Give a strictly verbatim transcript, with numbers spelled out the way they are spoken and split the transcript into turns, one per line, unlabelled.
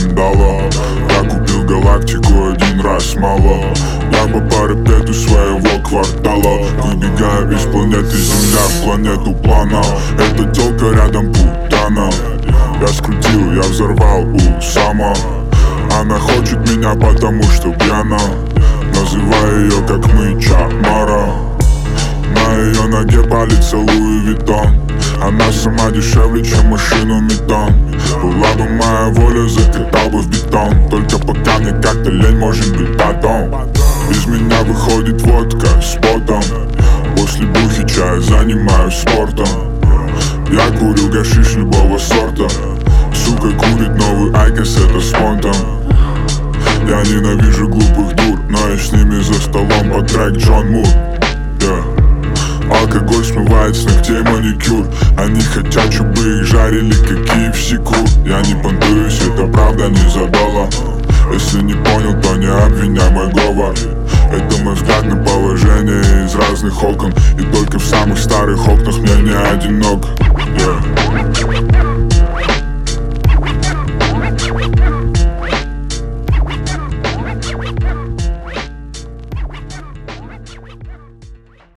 дало. Я купил галактику один раз мало. Я по парапету своего квартала выбегаю из планеты Земля в планету плана. Эта тёлка рядом путана. Я скрутил, я взорвал у Сама. Она хочет меня, потому что пьяна. Называю ее как мыча Мара. На ее ноге палец Луи Виттон. Она сама дешевле, чем машину метан. Была бы моя воля, закатал бы в бетон. Только пока мне как-то лень, может быть потом. Из меня выходит водка с потом. После бухи чая занимаюсь спортом. Я курю гашиш любого сорта. Сука курит новый айкос, это с фонтом. Я ненавижу глупых дур, но я с ними за столом под трек Джон Мур. yeah. Алкоголь смывает с ногтей маникюр. Они хотят, чтобы их жарили, как кей эф си кур. Я не понтуюсь, это правда не за доллар. Если не понял, то не обвиняй мой говор. Это мой взгляд на положение из разных окон. И только в самых старых окнах мне не одинок. yeah.